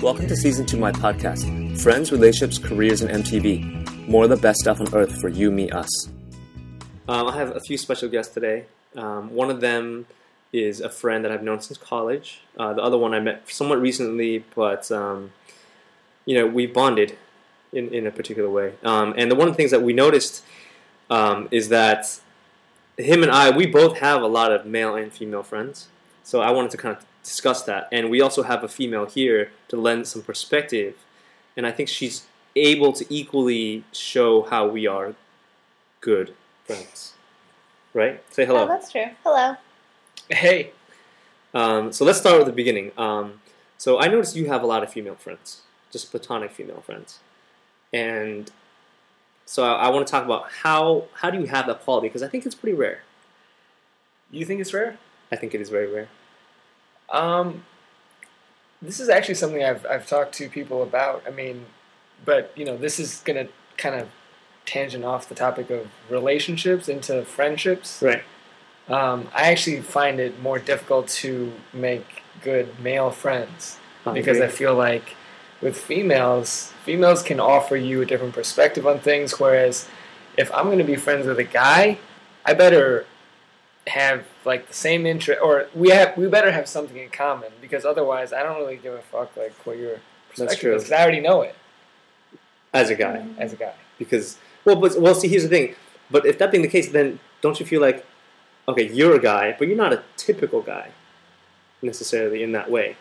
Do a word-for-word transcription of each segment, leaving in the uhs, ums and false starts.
Welcome to Season two of my podcast, Friends, Relationships, Careers, and M T V. More of the best stuff on earth for you, me, us. Um, I have a few special guests today. Um, one of them is a friend that I've known since college. Uh, the other one I met somewhat recently, but um, you know, we bonded in, in a particular way. Um, and the one of the things that we noticed um, is that him and I, we both have a lot of male and female friends. So I wanted to kind of discuss that. And we also have a female here to lend some perspective. And I think she's able to equally show how we are good friends. Right? Say hello. Oh, that's true. Hello. Hey. Um, so let's start with the beginning. Um, so I noticed you have a lot of female friends. Just platonic female friends. And so I, I want to talk about how how do you have that quality? Because I think it's pretty rare. You think it's rare? I think it is very rare. Um, this is actually something I've I've talked to people about. I mean, but you know, this is gonna kind of tangent off the topic of relationships into friendships. Right. Um, I actually find it more difficult to make good male friends I because agree. I feel like with females, females can offer you a different perspective on things. Whereas if I'm going to be friends with a guy, I better have like the same interest, or we have we better have something in common, because otherwise I don't really give a fuck like what your perspective true. is, because I already know it As a guy. as a guy. Because, well, but well, see, here's the thing. But if that being the case, then don't you feel like, okay, you're a guy, but you're not a typical guy necessarily in that way.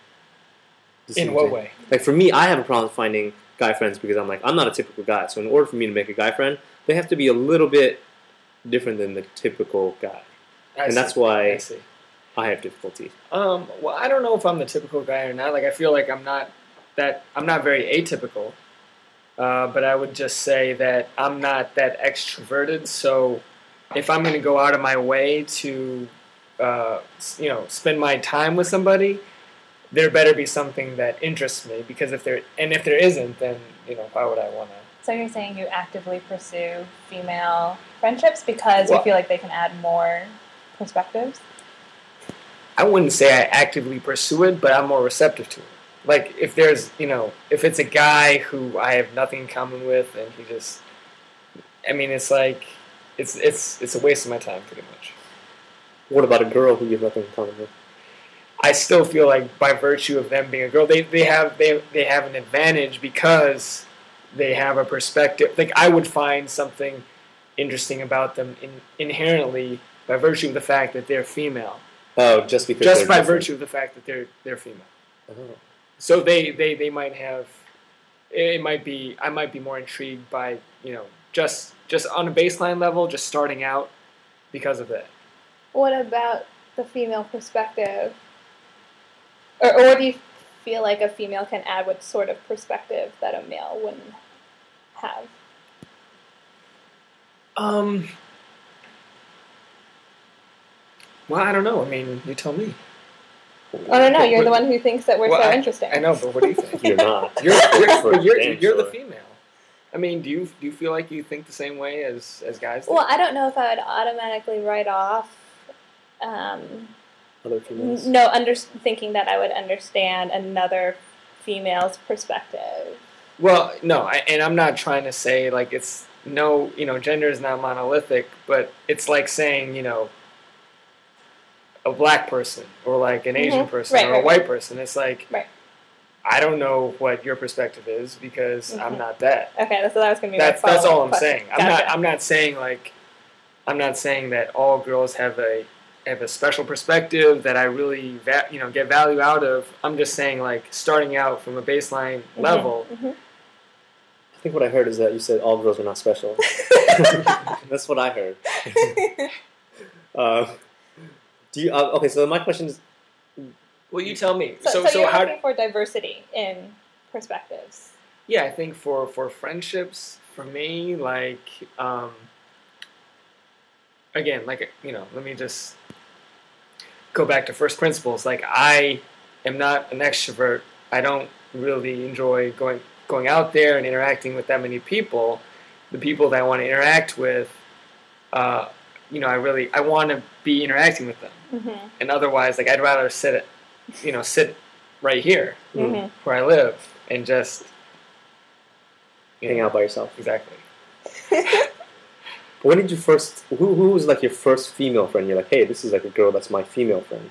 You see In I'm what saying? way? Like for me, I have a problem finding guy friends because I'm like, I'm not a typical guy. So in order for me to make a guy friend, they have to be a little bit different than the typical guy. I and see. that's why I see. I have difficulty. Um, well, I don't know if I'm the typical guy or not. Like, I feel like I'm not that. I'm not very atypical. Uh, but I would just say that I'm not that extroverted. So, if I'm going to go out of my way to, uh, you know, spend my time with somebody, there better be something that interests me. Because if there and if there isn't, then you know, why would I want to? So you're saying you actively pursue female friendships because Well- you feel like they can add more perspectives? I wouldn't say I actively pursue it, but I'm more receptive to it. Like, if there's, you know, if it's a guy who I have nothing in common with, and he just, I mean, it's like, it's it's it's a waste of my time, pretty much. What about a girl who you have nothing in common with? I still feel like by virtue of them being a girl, they, they have they they have an advantage because they have a perspective. Like, I would find something interesting about them in, inherently by virtue of the fact that they're female. Oh, just because Just they're by different. virtue of the fact that they're they're female. Oh. So they, they, they might have, it might be, I might be more intrigued by, you know, just just on a baseline level, just starting out because of that. What about the female perspective? Or, or do you feel like a female can add what sort of perspective that a male wouldn't have? Um, well, I don't know. I mean, you tell me. Oh, no, no, you're the one who thinks that we're Well, so I- interesting. I know, but what do you think? You're not. You're, you're, For you're, damn you're the sure. female. I mean, do you do you feel like you think the same way as, as guys do? Well, I don't know if I would automatically write off um, Other females? no, under, thinking that I would understand another female's perspective. Well, no, I, and I'm not trying to say, like, it's no, you know, gender is not monolithic, but it's like saying, you know, a black person or like an Asian Mhm. person Right, or right, a white right. person. It's like, Right. I don't know what your perspective is because I'm Mhm. not that. Okay, so that was going to be That's my that's all follow-up I'm question. saying. I'm Gotcha. not I'm not saying like I'm not saying that all girls have a have a special perspective that I really va- you know get value out of. I'm just saying, like, starting out from a baseline Mhm, level. mhm. I think what I heard is that you said all girls are not special. That's what I heard. uh, do you? Uh, okay, so my question is, Well, you tell me. So, So so, so, you're how? looking for diversity in perspectives. Yeah, I think for, for friendships, for me, like, um, again, like, you know, let me just go back to first principles. Like, I am not an extrovert. I don't really enjoy going going out there and interacting with that many people. The people that I want to interact with, uh, you know, I really, I want to be interacting with them. Mm-hmm. And otherwise, like, I'd rather sit at, you know, sit right here Mm-hmm. where I live and just you Hang know, out by yourself. Exactly. When did you first? Who who was like your first female friend? You're like, hey, this is like a girl that's my female friend.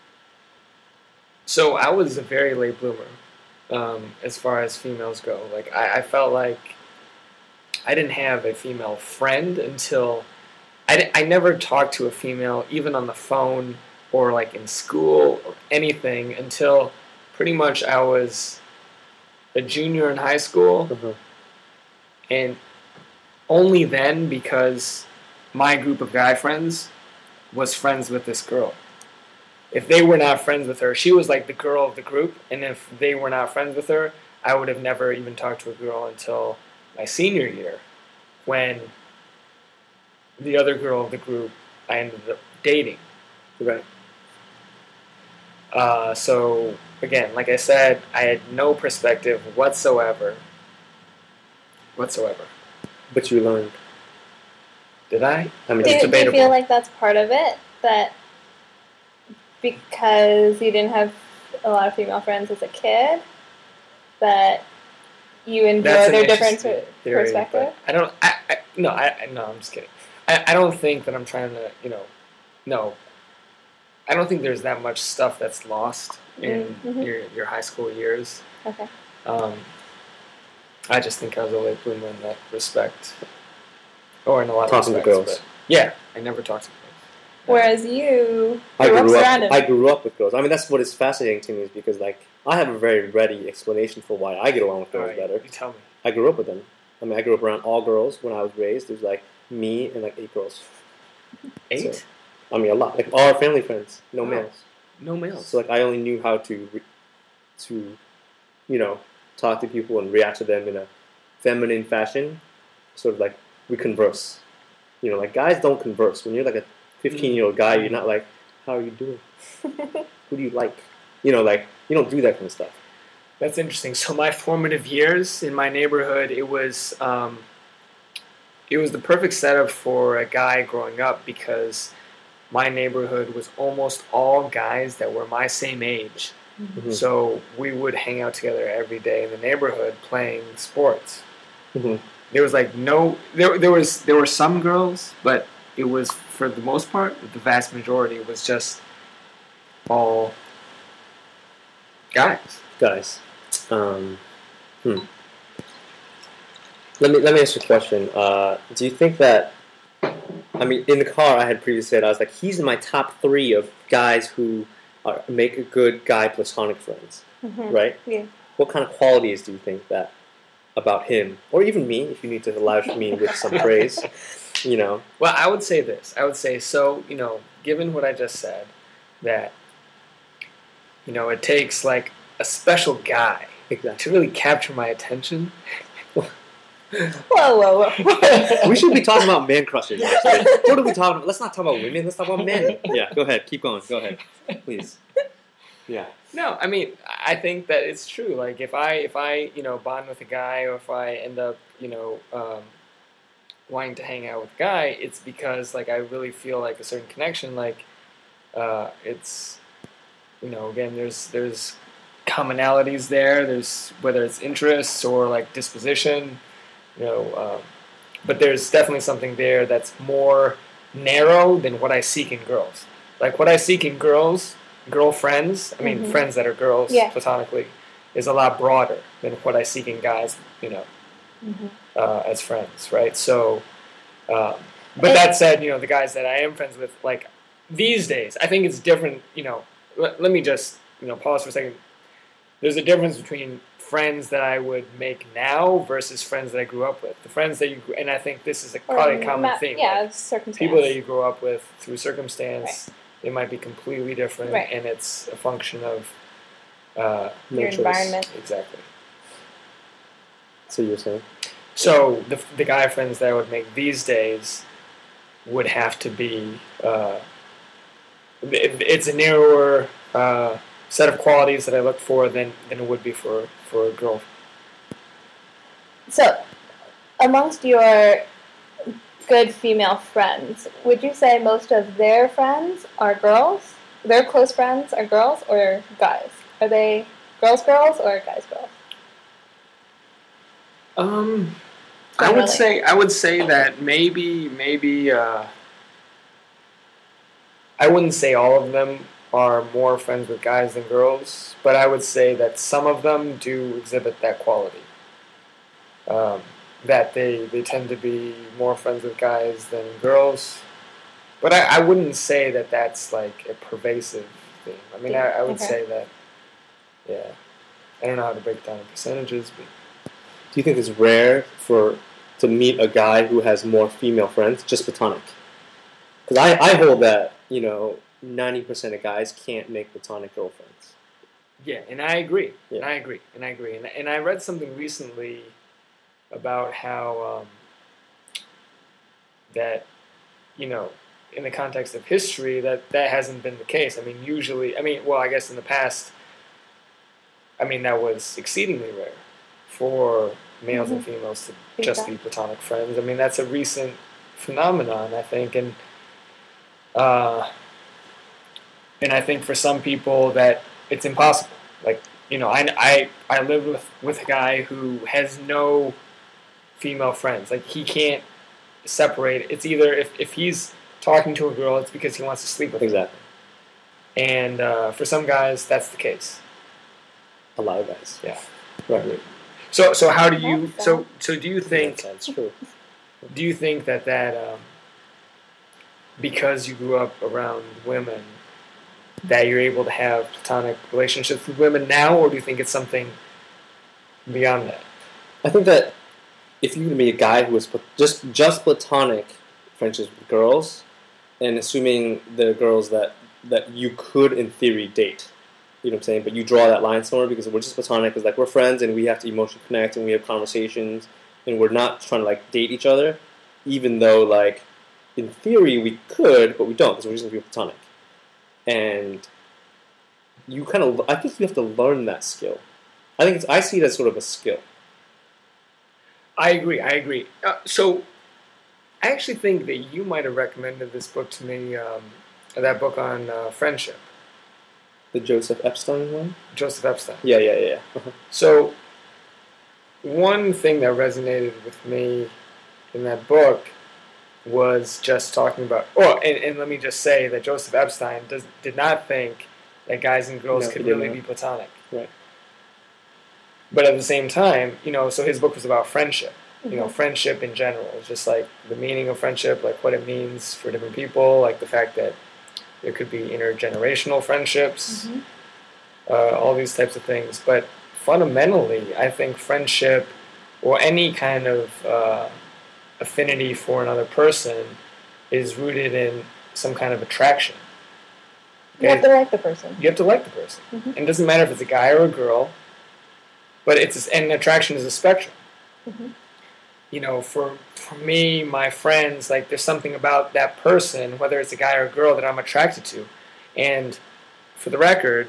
So I was a very late bloomer um, as far as females go. Like I, I felt like I didn't have a female friend until I, di- I never talked to a female even on the phone or like in school or anything until pretty much I was a junior in high school, Uh-huh. and only then because my group of guy friends was friends with this girl. If they were not friends with her, she was like the girl of the group, and if they were not friends with her, I would have never even talked to a girl until my senior year, when the other girl of the group I ended up dating. Right. Uh, so, again, like I said, I had no perspective whatsoever. Whatsoever. But you learned. Did I? I mean, Do, it's do you debatable. feel like that's part of it? That because you didn't have a lot of female friends as a kid, that you enjoy That's an their different interesting per- theory, perspective? but I don't. I, I no. I I- no. I'm just kidding. I, I don't think that I'm trying to. You know, no. I don't think there's that much stuff that's lost in Mhm. your your high school years. Okay. Um, I just think I was a late bloomer in that respect, or in a lot Talking to of respects. girls. But yeah, I never talked to girls. Whereas you I grew up grew surrounded. up. I grew up with girls. I mean, that's what is fascinating to me is because like I have a very ready explanation for why I get along with All girls right, better. you tell me. I grew up with them. I mean, I grew up around all girls when I was raised. There's like me and like eight girls. Eight? So, I mean, a lot. Like all our family friends, no Oh. males. No males. So like I only knew how to, re- to, you know, talk to people and react to them in a feminine fashion. Sort of like we converse. You know, like guys don't converse. When you're like a fifteen-year-old guy, you're not like, how are you doing? Who do you like? You know, like you don't do that kind of stuff. That's interesting. So my formative years in my neighborhood, it was um, it was the perfect setup for a guy growing up because my neighborhood was almost all guys that were my same age. Mhm. So we would hang out together every day in the neighborhood playing sports. Mhm. There was like no there there was there were some girls, but it was for the most part, the vast majority was just all guys. Guys, um, hmm. Let me let me ask you a question. Uh, do you think that? I mean, in the car, I had previously said I was like, he's in my top three of guys who are, make a good guy platonic friends, Mhm. right? Yeah. What kind of qualities do you think that about him, or even me, if you need to lavish me with some praise, you know? Well, I would say this. I would say, so, you know, given what I just said, that, you know, it takes, like, a special guy Exactly. to really capture my attention. Whoa, whoa, whoa. We should be talking about man crushes. Actually. What are we talking about? Let's not talk about women. Let's talk about men. Yeah, go ahead. Keep going. Go ahead, please. Yeah. No, I mean, I think that it's true. Like, if I, if I, you know, bond with a guy, or if I end up, you know, um, wanting to hang out with a guy, it's because, like, I really feel like a certain connection. Like, uh, it's, you know, again, there's there's commonalities there. There's whether it's interests or like disposition, you know. Um, but there's definitely something there that's more narrow than what I seek in girls. Like what I seek in girls, girlfriends, I mean Mhm. friends that are girls Yeah. platonically, is a lot broader than what I seek in guys, you know, Mhm. uh, as friends, right? So, um, but And- that said, you know, the guys that I am friends with, like these days, I think it's different. You know, let, let me just you know pause for a second. There's a difference between friends that I would make now versus friends that I grew up with. The friends that you grew, and I think this is a, Or probably a common ma- theme. Yeah, like, it's circumstance. people that you grow up with through circumstance, they might be completely different, Right. and it's a function of uh, Your choice. environment. exactly. So you're saying? So the the guy friends that I would make these days would have to be uh, it, it's a narrower uh, set of qualities that I look for than, than it would be for, for a girl. So, amongst your good female friends, would you say most of their friends are girls? Their close friends are girls or guys? Are they girls, girls, or guys, girls? Um, I Not would really. say I would say that maybe maybe uh, I wouldn't say all of them are more friends with guys than girls, but I would say that some of them do exhibit that quality. Um, that they, they tend to be more friends with guys than girls. But I, I wouldn't say that that's like a pervasive thing. I mean, I, I would Okay. say that, yeah. I don't know how to break down the percentages, but Do you think it's rare for to meet a guy who has more female friends, just platonic? Because I, I hold that, you know, ninety percent of guys can't make platonic girlfriends. yeah, and I agree. And Yeah. I agree. And I agree. And, and I read something recently about how um, that, you know, in the context of history, that that hasn't been the case. I mean, usually, I mean, well, I guess in the past, I mean, that was exceedingly rare for males and females to Big just time. be platonic friends. I mean, that's a recent phenomenon, I think, and uh, and I think for some people that it's impossible. Like, you know, I, I, I live with, with a guy who has no female friends. Like, he can't separate. It's either if, if he's talking to a girl, it's because he wants to sleep with her. Exactly. And uh, for some guys, that's the case. A lot of guys. Yeah. Right. So so how do you That's so so do you think That's true. do you think that that um, because you grew up around women that you're able to have platonic relationships with women now, or do you think it's something beyond that? I think that if you were to meet a guy who was pla- just just platonic friendships with girls, and assuming the girls that, that you could in theory date, you know what I'm saying, but you draw that line somewhere because we're just platonic, because like we're friends and we have to emotionally connect and we have conversations and we're not trying to like date each other, even though like in theory we could, but we don't because we're just gonna be platonic. And you kind of, I think you have to learn that skill. I think it's, I see it as sort of a skill. I agree. I agree. Uh, so, I actually think that you might have recommended this book to me. Um, that book on uh, friendship, The Joseph Epstein one? Joseph Epstein. Yeah, yeah, yeah. Uh-huh. So, one thing that resonated with me in that book was just talking about. Oh, and, and let me just say that Joseph Epstein does did not think that guys and girls No, could he didn't really know. be platonic. Right. But at the same time, you know, so his book was about friendship. You know, Mhm. friendship in general. It's just like the meaning of friendship, like what it means for different people, like the fact that there could be intergenerational friendships, Mhm. uh, all these types of things. But fundamentally, I think friendship or any kind of uh, affinity for another person is rooted in some kind of attraction. You have to like the person. You have to like the person. Mhm. And it doesn't matter if it's a guy or a girl, but it's and attraction is a spectrum. Mhm. You know, for for me, my friends, like there's something about that person, whether it's a guy or a girl, that I'm attracted to. And for the record,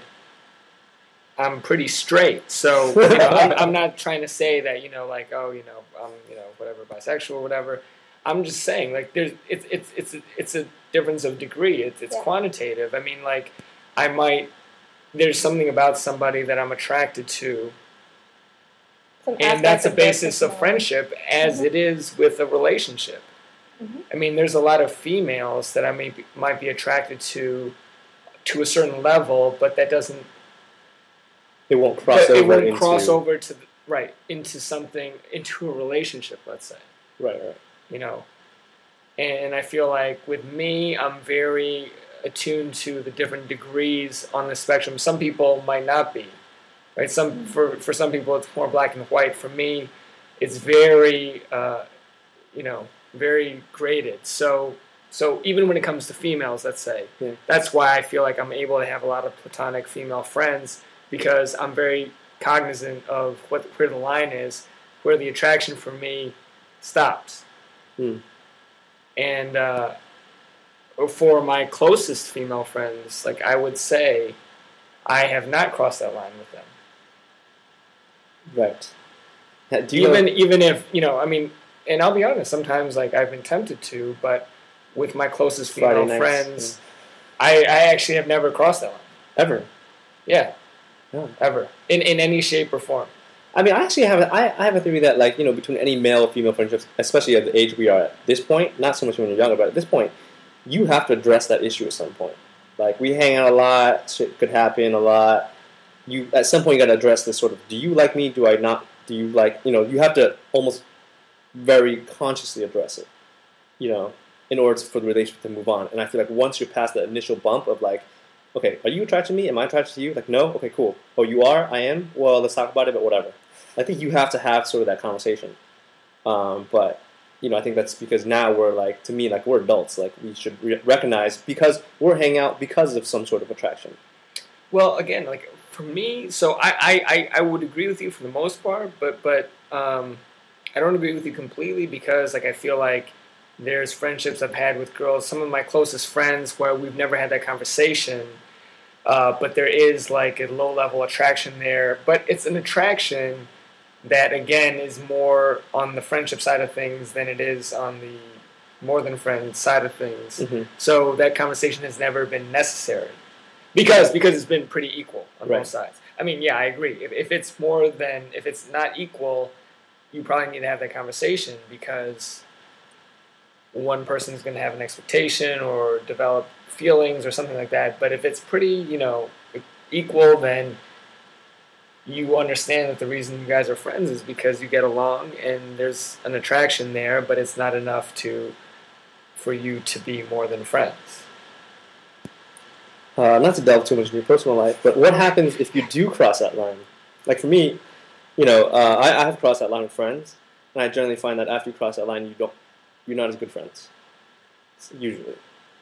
I'm pretty straight. So you know, I'm, I'm not trying to say that, you know, like, oh, you know, I'm, you know, whatever, bisexual or whatever. I'm just saying, like, there's it's it's it's a, it's a difference of degree. It's it's Yeah. quantitative. I mean, like, I might there's something about somebody that I'm attracted to. Some And that's aspect a of their basis of personality. friendship, as Mhm. it is with a relationship. Mhm. I mean, there's a lot of females that I may be, might be attracted to, to a certain level, but that doesn't. It won't cross It over wouldn't into... cross over to the, right into something into a relationship. Let's say, Right, right. you know, and I feel like with me, I'm very attuned to the different degrees on the spectrum. Some people might not be. Right, some for for some people it's more black and white. For me, it's very, uh, you know, very graded. So so even when it comes to females, let's say, Yeah. that's why I feel like I'm able to have a lot of platonic female friends, because I'm very cognizant of what where the line is, where the attraction for me stops. Hmm. And uh, for my closest female friends, like I would say, I have not crossed that line with them. Right. Ha- Do you even know- even if you know, I mean, and I'll be honest, sometimes like I've been tempted to, but with my closest female Friday nights, friends, I, I actually have never crossed that line. Ever? Yeah, No. Ever. In in any shape or form. I mean, I actually have a, I, I have a theory that, like, you know, between any male or female friendships, especially at the age we are at this point, not so much when you're younger, but at this point, you have to address that issue at some point. Like, we hang out a lot, shit could happen a lot. You at some point you got to address this sort of, do you like me? Do I not? Do you like, you know, you have to almost very consciously address it, you know, in order for the relationship to move on. And I feel like once you're past the initial bump of like, okay, are you attracted to me? Am I attracted to you? Like, no? Okay, cool. Oh, you are? I am? Well, let's talk about it, but whatever. I think you have to have sort of that conversation. Um, but, you know, I think that's because now we're like, to me, like, we're adults. Like, we should re- recognize, because we're hanging out because of some sort of attraction. Well, again, like, for me, so I, I, I, I would agree with you for the most part, but, but um, I don't agree with you completely because, like, I feel like there's friendships I've had with girls, some of my closest friends where we've never had that conversation, uh, but there is, like, a low-level attraction there. But it's an attraction that, again, is more on the friendship side of things than it is on the more than friends side of things. Mm-hmm. So that conversation has never been necessary because because it's been pretty equal on Right. both sides. I mean, yeah, I agree. If, if it's more than, if it's not equal, you probably need to have that conversation because one person is going to have an expectation or develop feelings or something like that. But if it's pretty, you know, equal, then you understand that the reason you guys are friends is because you get along and there's an attraction there, but it's not enough to for you to be more than friends. Uh, not to delve too much into your personal life, but what happens if you do cross that line? Like for me, you know, uh, I, I have crossed that line with friends, and I generally find that after you cross that line, you don't, you're not as good friends, usually.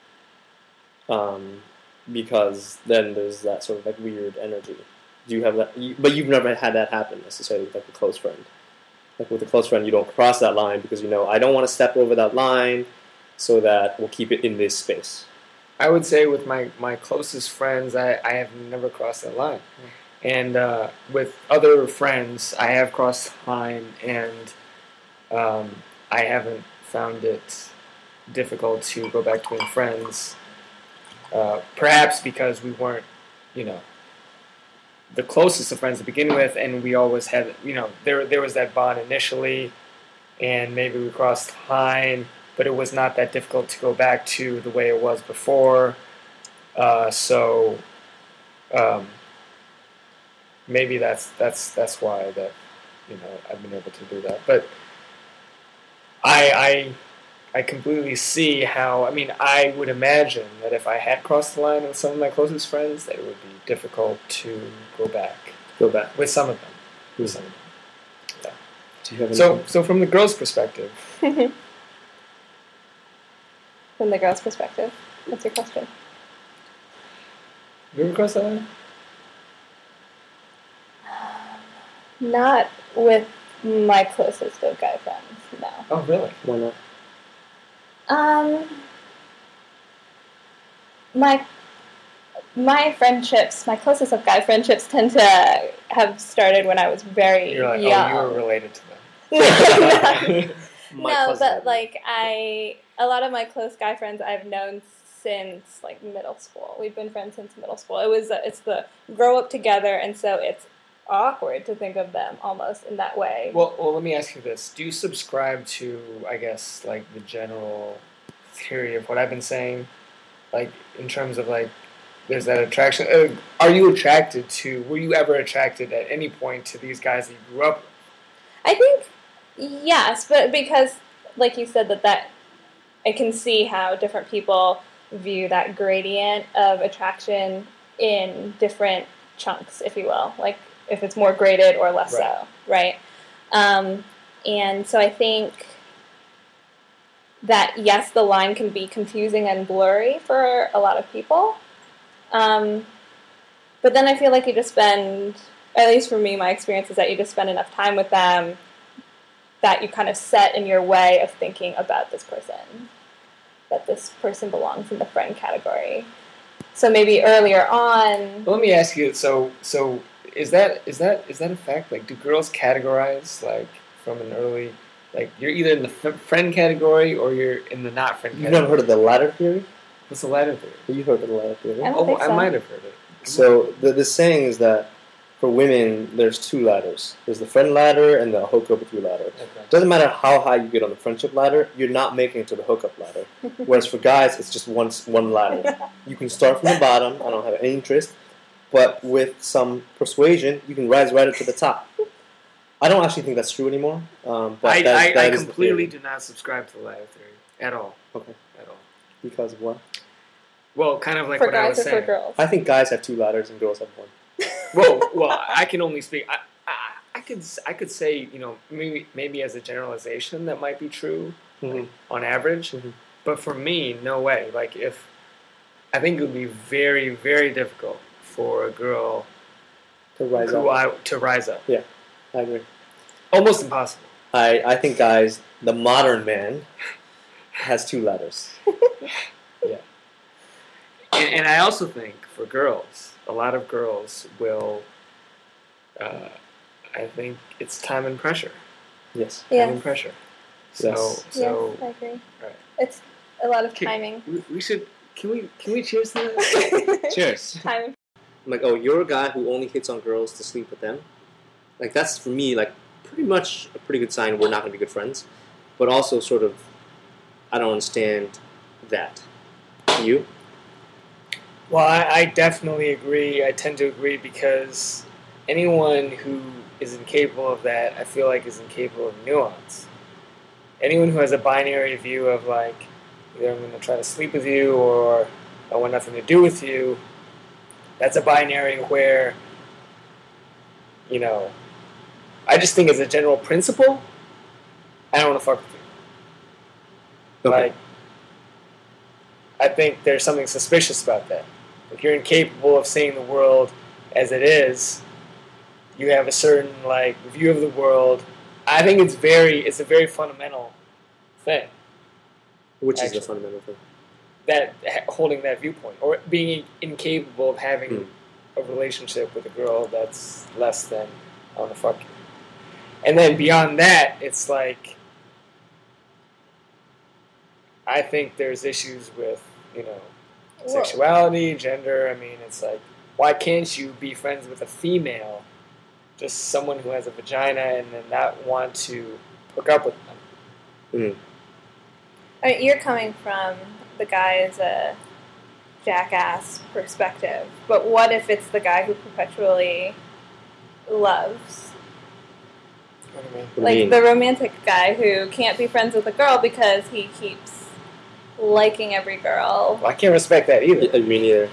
Um, because then there's that sort of like weird energy. Do you have that? You, but you've never had that happen necessarily with like a close friend. Like with a close friend, you don't cross that line because you know I don't want to step over that line, so that we'll keep it in this space. I would say with my, my closest friends, I, I have never crossed that line. Mm. And uh, with other friends, I have crossed the line, and um, I haven't found it difficult to go back to being friends. Uh, perhaps because we weren't, you know, the closest of friends to begin with, and we always had, you know, there there was that bond initially, and maybe we crossed the line, but it was not that difficult to go back to the way it was before. Uh, so um, maybe that's that's that's why that, you know, I've been able to do that. But I I I completely see how. I mean, I would imagine that if I had crossed the line with some of my closest friends, that it would be difficult to go back. Go back with some of them. With some of them. Yeah. Do you have so anything? so from the girl's perspective. From the girl's perspective, what's your question? Have you ever crossed that line? Not with my closest of guy friends, no. Oh, really? Why not? Um, my my friendships, my closest of guy friendships, tend to have started when I was very You're like, young. oh, you were related to them. no, no but like I, a lot of my close guy friends I've known since like middle school. We've been friends since middle school. It was uh, it's the grow up together, and so it's awkward to think of them almost in that way. Well, well, let me ask you this: do you subscribe to, I guess, like the general theory of what I've been saying, like in terms of like there's that attraction? Uh, are you attracted to? Were you ever attracted at any point to these guys that you grew up with? I think yes, but because, like you said, that that I can see how different people view that gradient of attraction in different chunks, if you will, like if it's more graded or less right. so, right? Um, and so I think that, yes, the line can be confusing and blurry for a lot of people, um, but then I feel like you just spend, at least for me, my experience is that you just spend enough time with them that you kind of set in your way of thinking about this person, that this person belongs in the friend category. So maybe earlier on... Well, let me ask you, so so is that is that is that a fact? Like, do girls categorize, like, from an early... Like, you're either in the f- friend category or you're in the not friend You've category? never heard of the ladder theory? What's the ladder theory? You've heard of the ladder theory? I don't Oh, think I so. might have heard it. So the the saying is that for women, there's two ladders. There's the friend ladder and the hookup with you ladder. Okay. Doesn't matter how high you get on the friendship ladder, you're not making it to the hookup ladder. Whereas for guys, it's just one one ladder. You can start from the bottom. I don't have any interest, but with some persuasion, you can rise right up to the top. I don't actually think that's true anymore. Um, but I, that, I, that I is completely the do not subscribe to the ladder theory at all. Okay. At all. Because of what? Well, kind of like For what I guys was or saying. for girls? I think guys have two ladders and girls have one. well, well, I can only speak. I, I, I could, I could say, you know, maybe, maybe as a generalization, that might be true Mm-hmm. on average. Mm-hmm. But for me, no way. Like, if I think it would be very, very difficult for a girl To rise who up. I, to rise up. Yeah, I agree. Almost impossible. I, I think guys, the modern man has two ladders. Yeah. And, and I also think for girls, a lot of girls will. Uh, I think it's time and pressure. Yes. Time Yeah. and pressure. So, Yes. so yes, I agree. right. It's a lot of Can- timing. we, we should. Can we? Can we cheers to that? Cheers. Time. I'm like, oh, you're a guy who only hits on girls to sleep with them. Like, that's, for me, like, pretty much a pretty good sign we're not going to be good friends. But also sort of, I don't understand that. You? Well, I, I definitely agree. I tend to agree because anyone who is incapable of that, I feel like, is incapable of nuance. Anyone who has a binary view of, like, either I'm going to try to sleep with you or I want nothing to do with you, that's a binary where, you know, I just think as a general principle, I don't want to fuck with you. Okay. Like, I think there's something suspicious about that. If you're incapable of seeing the world as it is, you have a certain like view of the world. I think it's very, it's a very fundamental thing. Which Actually. is the fundamental thing? That holding that viewpoint or being incapable of having Hmm. a relationship with a girl that's less than I want to fuck you. And then beyond that, it's like I think there's issues with, you know, Whoa. sexuality, gender. I mean, it's like, why can't you be friends with a female, just someone who has a vagina, and then not want to hook up with them? Mm. I mean, you're coming from the guy's a jackass perspective, but what if it's the guy who perpetually loves? What do you mean? What do you Like mean? the romantic guy who can't be friends with a girl because he keeps liking every girl. Well, I can't respect that either. Yeah, me neither.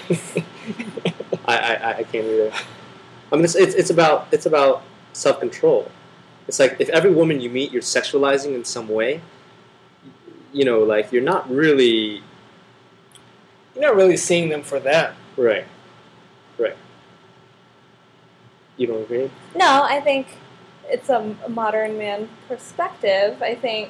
I, I, I can't either. I mean, it's, it's, it's about it's about self-control. It's like if every woman you meet you're sexualizing in some way, you know, like you're not really... You're not really seeing them for them. Right. Right. You don't agree? No, I think it's a a modern man perspective. I think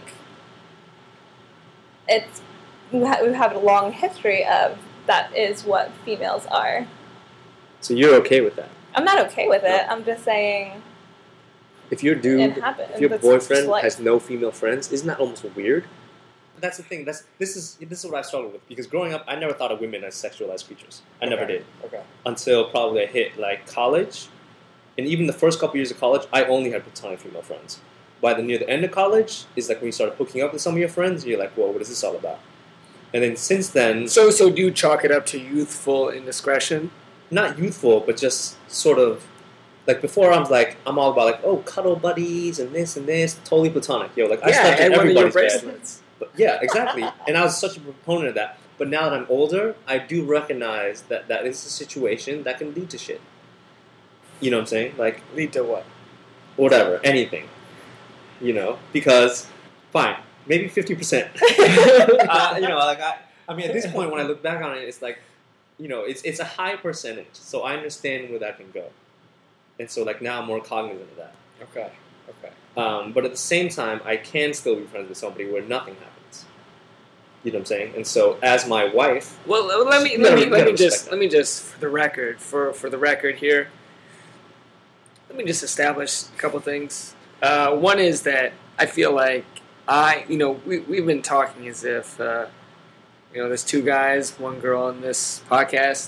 it's we ha- we have a long history of that is what females are. So you're okay with that? I'm not okay with it. I'm just saying If your dude, it happened. if your That's boyfriend just life. has no female friends, isn't that almost weird? That's the thing. That's this is this is what I struggled with because growing up, I never thought of women as sexualized creatures. I never Okay. did Okay. until probably I hit like college, and even the first couple years of college, I only had platonic female friends. By the near the end of college, is like when you start hooking up with some of your friends, and you're like, "Whoa, what is this all about?" And then since then, So, so do you chalk it up to youthful indiscretion? not youthful, but just sort of like before. I'm like, I'm all about like, oh, cuddle buddies and this and this, totally platonic. Yo, like I yeah, I slept in had one of your everybody's bed. bracelets. But yeah, exactly. And I was such a proponent of that. But now that I'm older, I do recognize that that is a situation that can lead to shit. You know what I'm saying? Like, Lead to what? whatever, anything. You know? Because, fine, maybe fifty percent. uh, you know, like, I, I mean, at this point, when I look back on it, it's like, you know, it's it's a high percentage. So I understand where that can go. And so, like, now I'm more cognizant of that. Okay. Okay. Um, but at the same time, I can still be friends with somebody where nothing happens. You know what I'm saying? And so, as my wife, Well, let me You let gotta- me you let gotta me just respect let me just for the record for for the record here. Let me just establish a couple things. Uh, one is that I feel like I, you know, we we've been talking as if uh, you know, there's two guys, one girl in this podcast. We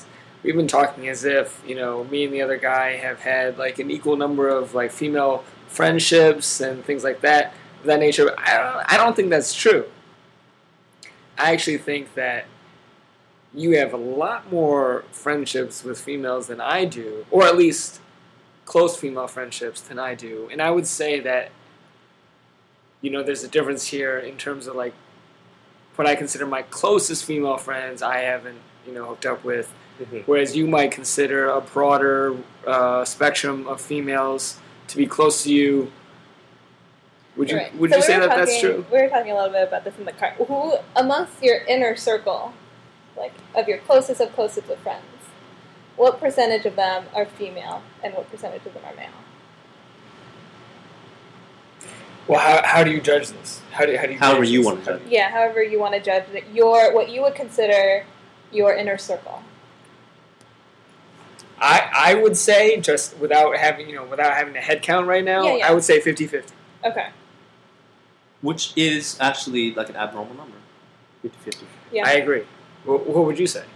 we've been talking as if, you know, me and the other guy have had like an equal number of like female friendships and things like that, of that nature. I don't, I don't think that's true. I actually think that you have a lot more friendships with females than I do, or at least close female friendships than I do. And I would say that, you know, there's a difference here in terms of like what I consider my closest female friends I haven't, you know, hooked up with, mm-hmm. whereas you might consider a broader uh, spectrum of females to be close to you. Would you right. would so you we say that talking, that's true? We were talking a little bit about this in the car. Who amongst your inner circle, like of your closest of closest of friends, what percentage of them are female and what percentage of them are male? Well, how, how do you judge this? How do how do you however judge you this? want to judge it. Yeah, however you want to judge it. Your what you would consider your inner circle. I I would say, just without having you know without having a head count right now, Yeah, yeah. I would say fifty-fifty. Okay. Which is actually like an abnormal number. fifty-fifty. Yeah. I agree. What, what would you say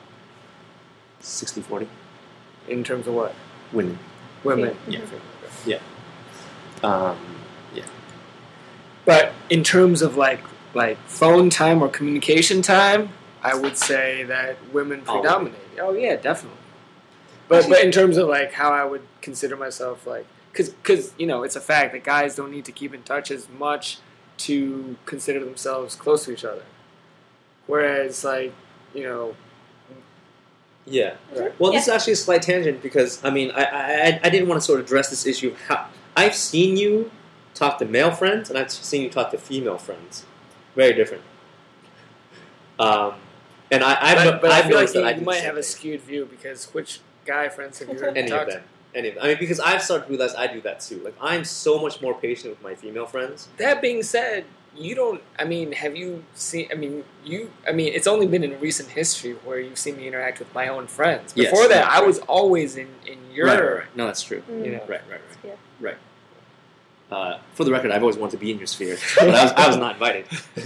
sixty forty. in terms of what? Women. Women. Yeah. Yeah. Um, yeah. But in terms of like like phone time or communication time, I would say that women Oh. predominate. Oh yeah, definitely. But but in terms of like how I would consider myself like because because you know it's a fact that guys don't need to keep in touch as much to consider themselves close to each other, whereas like you know Yeah. right. Well, Yeah. this is actually a slight tangent because I mean, I, I I didn't want to sort of address this issue of how I've seen you talk to male friends and I've seen you talk to female friends. Very different. Um, and I I've, but, but I've I feel like noticed you, that I you do the might same have a thing. skewed view because which guy friends have you heard me Any talk of to? them. Any of them. I mean, because I've started to realize I do that too. Like, I'm so much more patient with my female friends. That being said, you don't. I mean, have you seen? I mean, you. I mean, it's only been in recent history where you've seen me interact with my own friends. Yes, Before that, right, I right. was always in in your. Right, right, right. No, that's true. Mm. You know. Right, right, right. Yeah. Right. Uh, for the record, I've always wanted to be in your sphere, but I was, I was not invited.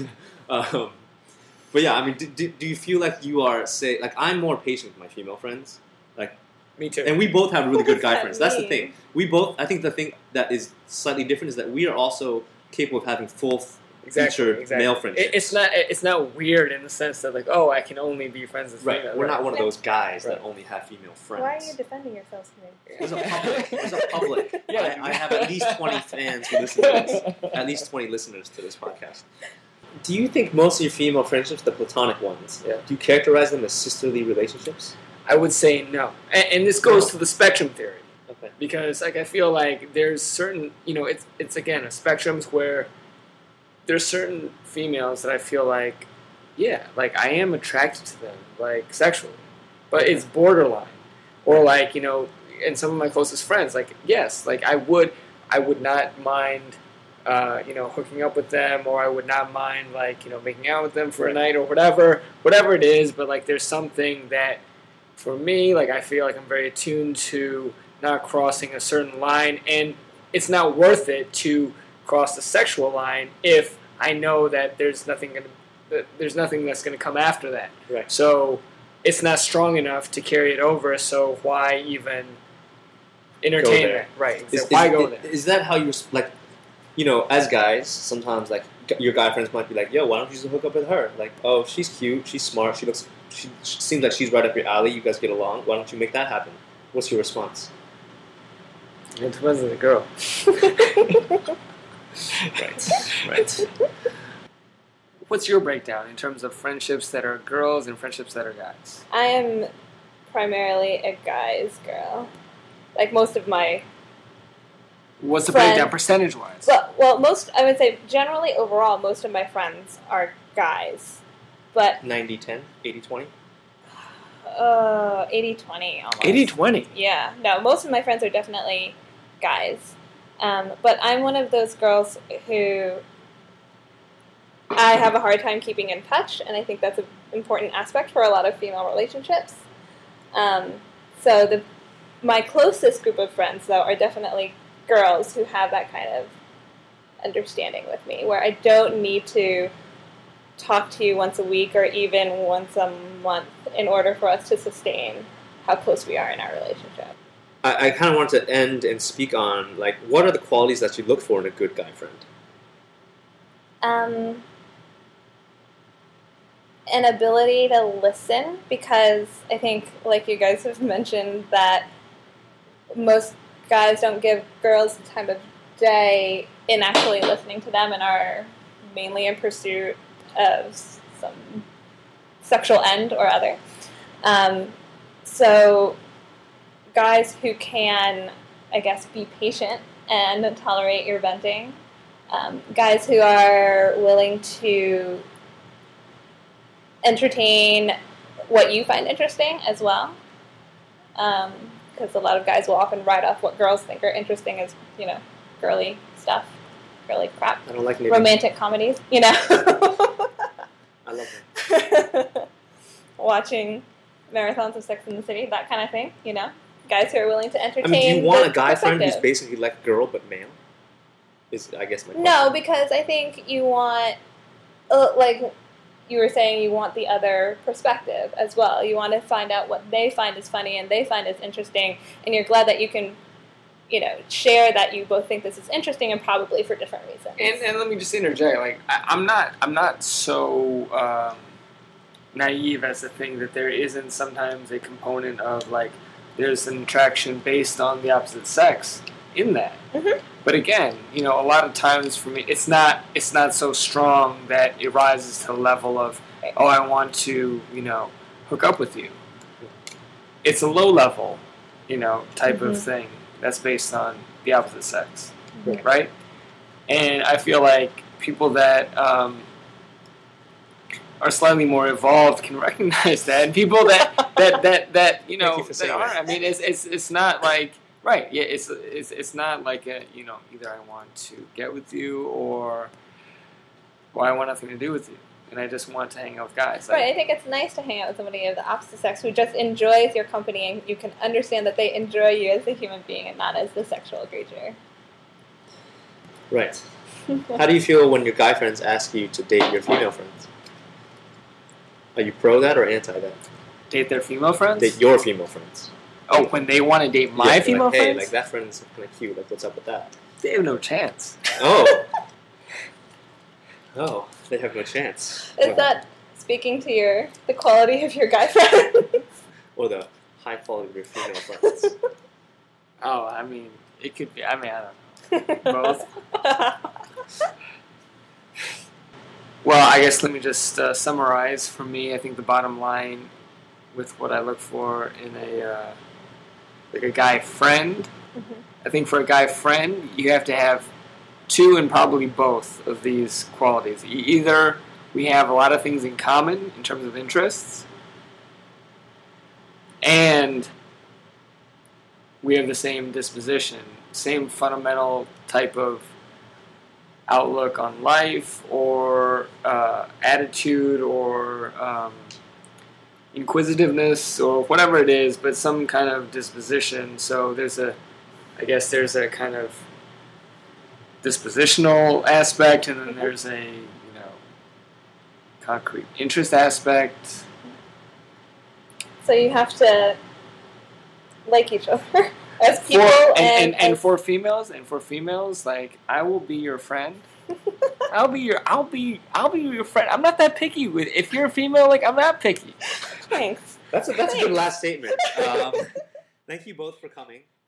um, but yeah, I mean, do, do, do you feel like you are, say, like, I'm more patient with my female friends? Like, Me too. and we both have really What good does guy that friends. That's the mean? thing. We both, I think the thing that is slightly different is that we are also capable of having full exactly, featured exactly. male friendships. It, it's not. It's not weird in the sense that like, oh, I can only be friends with Right. female. We're not one of those guys Right. that only have female friends. Why are you defending yourselves from There's a public. There's a public. Yeah. I, I have at least twenty fans who listen to this. At least twenty listeners to this podcast. Do you think most of your female friendships, the platonic ones, Yeah. do you characterize them as sisterly relationships? I would say no, and, and this goes No. to the spectrum theory. Okay. Because like I feel like there's certain you know it's it's again a spectrums where there's certain females that I feel like yeah like I am attracted to them like sexually, but it's borderline, or like you know and some of my closest friends like yes like I would I would not mind uh, you know hooking up with them, or I would not mind like you know making out with them for a night or whatever whatever it is, but like there's something that for me like I feel like I'm very attuned to not crossing a certain line, and it's not worth it to cross the sexual line if I know that there's nothing gonna, that there's nothing that's going to come after that. Right. So it's not strong enough to carry it over. So why even entertain Go there. that? Right. Is, So why is- go is- there? Is that how you like? You know, as guys, sometimes like g- your guy friends might be like, "Yo, why don't you just hook up with her? Like, oh, she's cute, she's smart, she looks, she, she seems like she's right up your alley. You guys get along. Why don't you make that happen?" What's your response? It depends on the girl. Right. Right. What's your breakdown in terms of friendships that are girls and friendships that are guys? I am primarily a guy's girl. Like most of my What's the Friend. breakdown percentage wise? well, well, most I would say generally overall, most of my friends are guys, but ninety ten, eighty twenty uh, eighty twenty almost. eighty twenty. Yeah, no, most of my friends are definitely guys. Um, but I'm one of those girls who I have a hard time keeping in touch, and I think that's an important aspect for a lot of female relationships. Um, so the my closest group of friends, though, are definitely girls who have that kind of understanding with me, where I don't need to talk to you once a week or even once a month in order for us to sustain how close we are in our relationship. I, I kind of want to end and speak on, like, what are the qualities that you look for in a good guy friend? Um, an ability to listen, because I think, like you guys have mentioned, that most guys don't give girls the time of day in actually listening to them and are mainly in pursuit of some sexual end or other. Um, so guys who can, I guess, be patient and tolerate your venting. Um, guys who are willing to entertain what you find interesting as well. Um, because a lot of guys will often write off what girls think are interesting as, you know, girly stuff, girly crap. I don't like knitting. Romantic comedies, you know. I love them. Watching marathons of Sex and the City, that kind of thing, you know. Guys who are willing to entertain. I mean, do you want the a guy friend who's perspective. basically like a girl but male? Is I guess my question. No, because I think you want, uh, like you were saying, you want the other perspective as well. You want to find out what they find is funny and they find is interesting, and you're glad that you can, you know, share that you both think this is interesting and probably for different reasons. And, and let me just interject. Like, I, I'm not, I'm not so um, naive as to think that there isn't sometimes a component of like there's an attraction based on the opposite sex in that. Mm-hmm. But again, you know, a lot of times for me, it's not, it's not so strong that it rises to the level of, oh, I want to, you know, hook up with you. It's a low level, you know, type Mm-hmm. of thing that's based on the opposite sex, Mhm. right? And I feel like people that um, are slightly more evolved can recognize that, and people that that that, that you know Thank you for that saying aren't. that. I mean, it's it's it's not like right. Yeah, it's it's it's not like a, you know, either I want to get with you or well, I want nothing to do with you, and I just want to hang out with guys. Like, Right, I think it's nice to hang out with somebody of the opposite sex who just enjoys your company and you can understand that they enjoy you as a human being and not as the sexual creature. Right. How do you feel when your guy friends ask you to date your female friends? Are you pro that or anti that? date their female friends. Date your female friends. Oh, when they want to date my Yeah, they're female like, hey, friends, like that friend's kind of cute. Like, what's up with that? they have no chance. Oh. Oh, they have no chance. Is Well, that speaking to your the quality of your guy friends? or the high quality of your female friends? Oh, I mean, it could be. I mean, I don't know. Both. Well, I guess let me just uh, summarize. For me, I think the bottom line with what I look for in a uh, like a guy friend, Mhm. I think for a guy friend, you have to have two and probably both of these qualities. E- Either we have a lot of things in common in terms of interests, and we have the same disposition, same fundamental type of outlook on life or uh, attitude or um, inquisitiveness or whatever it is, but some kind of disposition. So there's a, I guess there's a kind of dispositional aspect, and then there's a, you know, concrete interest aspect. So you have to like each other as For, people and, and, and, and as- for females, and for females, like I will be your friend. I'll be your, I'll be, I'll be your friend. I'm not that picky with. If you're a female, like I'm not picky. Thanks. That's a, that's a good last statement. Um, thank you both for coming.